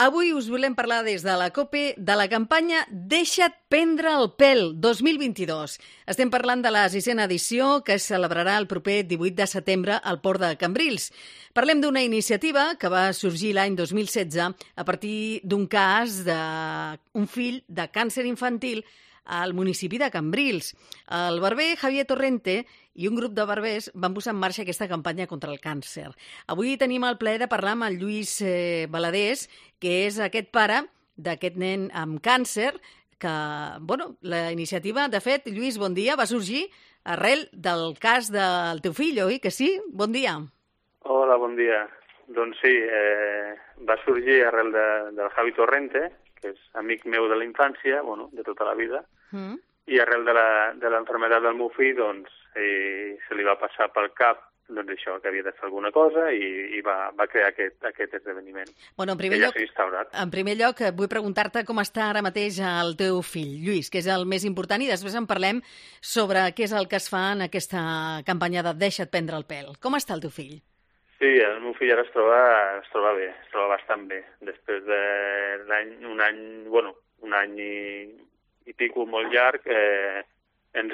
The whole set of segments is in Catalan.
Avui us volem parlar des de la COPE de la campanya Deixa't prendre el pèl 2022. Estem parlant de la 6ª edició que es celebrarà el proper 18 de setembre al Port de Cambrils. Parlem d'una iniciativa que va sorgir l'any 2016 a partir d'un cas d'un fill de càncer infantil al municipi de Cambrils. El barber Javier Torrente i un grup de barbers van posar en marxa aquesta campanya contra el càncer. Avui tenim el plaer de parlar amb el Lluís Baladés, que és aquest pare d'aquest nen amb càncer, que, la iniciativa, de fet, Lluís, bon dia, va sorgir arrel del cas del teu fill, oi que sí? Bon dia. Hola, bon dia. Doncs sí, va sorgir arrel del Javi Torrente, que és amic meu de la infància, de tota la vida, i arrel de l'enfermetat del meu fill, doncs, se li va passar pel cap això, que havia de fer alguna cosa i va crear aquest esdeveniment. En primer lloc, vull preguntar-te com està ara mateix el teu fill, Lluís, que és el més important, i després en parlem sobre què és el que es fa en aquesta campanya de Deixa't prendre el pèl. Com està el teu fill? Sí, el meu fill ara es troba bé, es troba bastant bé. Després d'un any i pico molt llarg, ens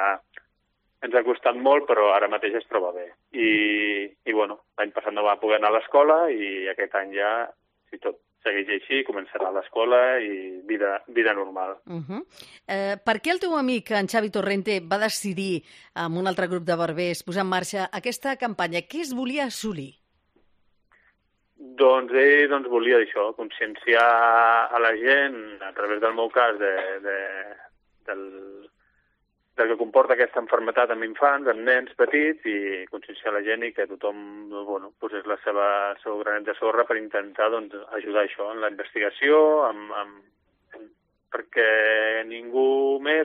ha costat molt, però ara mateix es troba bé. I l'any passat no va poder anar a l'escola i aquest any ja, si tot segueix així, començarà l'escola i vida normal. Per què el teu amic, en Xavi Torrente, va decidir, amb un altre grup de barbers, posar en marxa aquesta campanya? Què es volia assolir? Doncs ell volia això, conscienciar a la gent, a través del meu cas, del que comporta aquesta malaltia amb infants, amb nens petits, i conscienciar la gent i que tothom posés la seva granet de sorra per intentar ajudar això en la investigació, perquè ningú més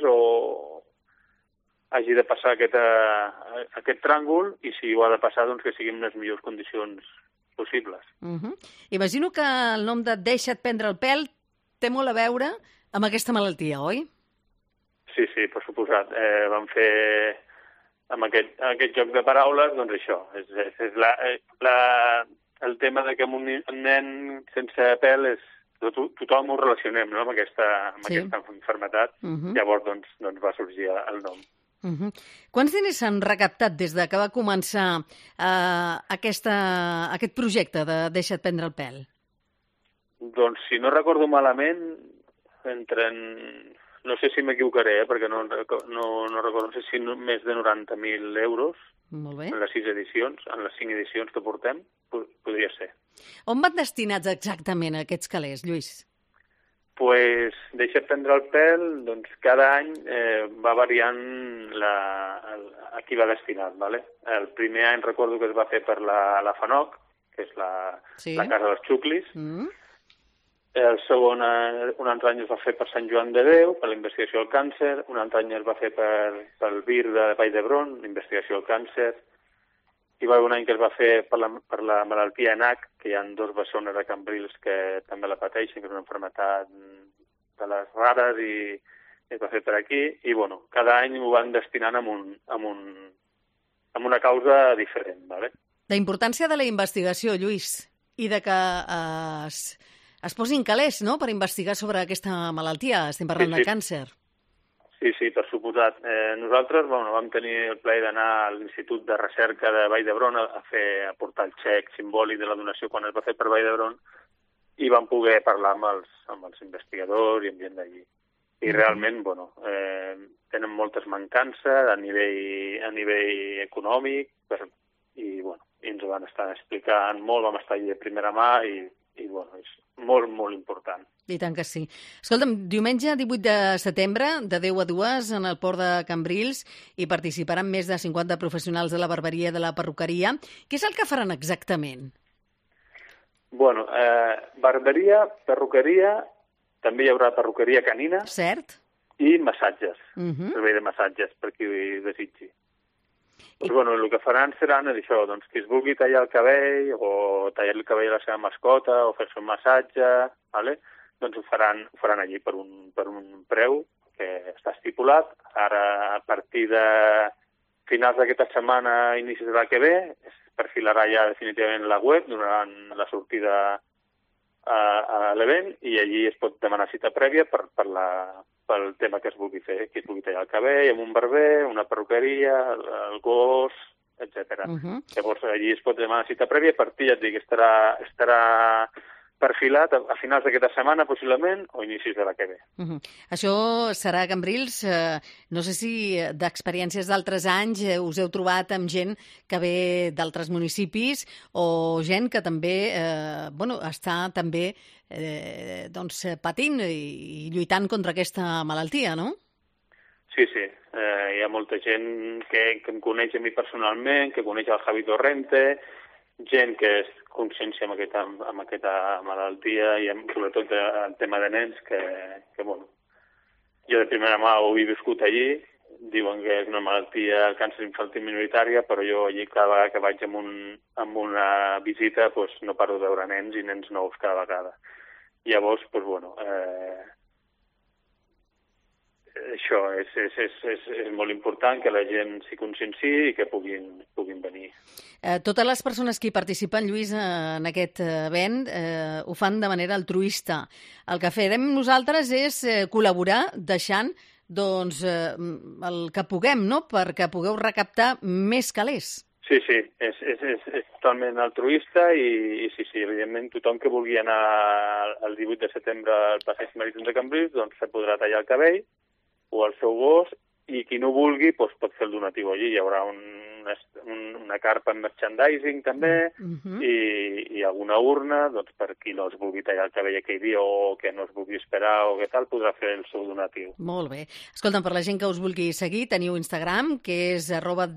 hagi de passar aquest tràngol, i si ho ha de passar, que sigui en les millors condicions possibles. Imagino que el nom de Deixa't prendre el pèl té molt a veure amb aquesta malaltia, oi? Sí, per suposat. Vam fer amb aquest joc de paraules, això. És el tema de que amb un nen sense pèl tothom ho relacionem, amb aquesta malaltia. Llavors va sorgir el nom. Quants diners s'han recaptat des que va començar aquest projecte de Deixa't prendre el pèl? Doncs, si no recordo malament, no sé si m'equivocaré, perquè no recordo, no sé si més de 90.000 euros. Molt bé. En les 6 edicions, en les 5 edicions que portem, podria ser. On van destinats exactament aquests calés, Lluís? Pues Deixa't prendre el pèl, cada any va variant a qui va destinat, ¿vale? El primer any recordo que es va fer per la FANOC, que és la Casa dels Xuclis. El segon, un altre any es va fer per Sant Joan de Déu, per la investigació del càncer. Un altre any es va fer pel VIR de Vall d'Hebron, investigació del càncer. I va haver un any que es va fer per la malaltia ENAC, que hi ha 2 bessones a Cambrils que també la pateixen, que és una malaltia de les rares, i es va fer per aquí. I, cada any ho van destinant amb una causa diferent, ¿vale? La importància de la investigació, Lluís, i de que es posin calés, no?, per investigar sobre aquesta malaltia. Estem parlant de càncer. Sí, per suposat. Nosaltres vam tenir el plaer d'anar a l'Institut de Recerca de Vall d'Hebron a portar el xec simbòlic de la donació quan es va fer per Vall d'Hebron, i vam poder parlar amb els investigadors i amb gent d'allí. I realment, tenen moltes mancances a nivell econòmic, i ens ho van estar explicant molt, vam estar allà de primera mà, i és molt, molt important. I tant que sí. Escolta'm, diumenge 18 de setembre, de 10 a 2, en el Port de Cambrils, hi participaran més de 50 professionals de la barberia i de la perruqueria. Què és el que faran exactament? Barberia, perruqueria, també hi haurà perruqueria canina. Cert. I massatges, servei de massatges, per qui ho desitgi. El que faran seran això, qui es vulgui tallar el cabell o tallar el cabell a la seva mascota o fer-se un massatge, ¿vale? Ho faran allí per un preu que està estipulat. Ara, a partir de finals d'aquesta setmana, inicis de la que ve, es perfilarà ja definitivament la web, donaran la sortida a l'event i allí es pot demanar cita prèvia pel tema que es vulgui fer, que es vulgui tallar el cabell, amb un barber, una perruqueria, el gos, etc. Llavors allí es pot demanar cita prèvia, per ti ja et dic, estarà perfilat a finals d'aquesta setmana, possiblement, o inicis de la que ve. Això serà a Cambrils. No sé si d'experiències d'altres anys us heu trobat amb gent que ve d'altres municipis o gent que també està també patint i lluitant contra aquesta malaltia, no? Sí. Hi ha molta gent que em coneix a mi personalment, que coneix el Javi Torrente, gent que és consciència amb aquesta malaltia i sobretot el tema de nens que jo de primera mà ho he viscut allí. Diuen que és una malaltia, càncer infantil minoritària, però jo allí cada vegada que vaig amb una visita no paro de veure nens i nens nous cada vegada. Llavors, això és molt important que la gent s'hi conscienciï i que puguin venir. Totes les persones que hi participen, Lluís, en aquest event, ho fan de manera altruista. El que farem nosaltres és col·laborar deixant el que puguem, no?, perquè pugueu recaptar més calés. Sí, és totalment altruista i sí, evidentment tothom que vulgui anar el 18 de setembre al Passeig Marítim de Cambrils se podrà tallar el cabell o el seu gos, i qui no vulgui pot fer el donatiu allí. Hi haurà una carpa amb merchandising també i alguna urna per qui no es vulgui tallar el cabell aquell dia o que no es vulgui esperar o què tal, podrà fer el seu donatiu. Molt bé. Escolta'm, per la gent que us vulgui seguir, teniu Instagram, que és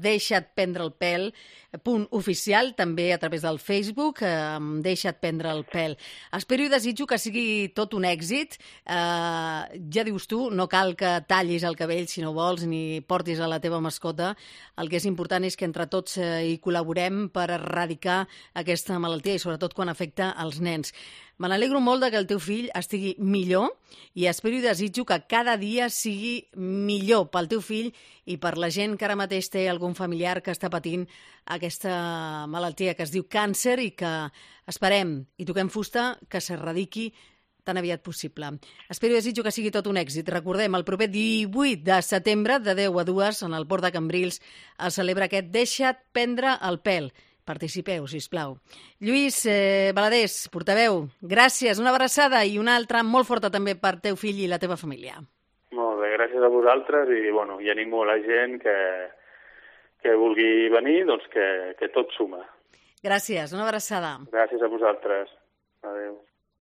@deixatprendreelpel.oficial, també a través del Facebook, Deixa't prendre el pèl. Espero i desitjo que sigui tot un èxit. Ja dius tu, no cal que tallis el cabell si no vols, ni portis a la teva mascota. El que és important és que entre tots hi col·laborem per erradicar aquesta malaltia i sobretot quan afecta els nens. Me n'alegro molt que el teu fill estigui millor i espero i desitjo que cada dia sigui millor pel teu fill i per la gent que ara mateix té algun familiar que està patint aquesta malaltia que es diu càncer i que esperem i toquem fusta que s'erradiqui tan aviat possible. Espero i desitjo que sigui tot un èxit. Recordem, el proper 18 de setembre, de 10 a 2, en el Port de Cambrils, es celebra aquest Deixa't prendre el pèl. Participeu, sisplau. Lluís Baladés, portaveu, gràcies, una abraçada i una altra molt forta també per teu fill i la teva família. Molt bé, gràcies a vosaltres i animo a la gent que vulgui venir, que tot suma. Gràcies, una abraçada. Gràcies a vosaltres. Adéu.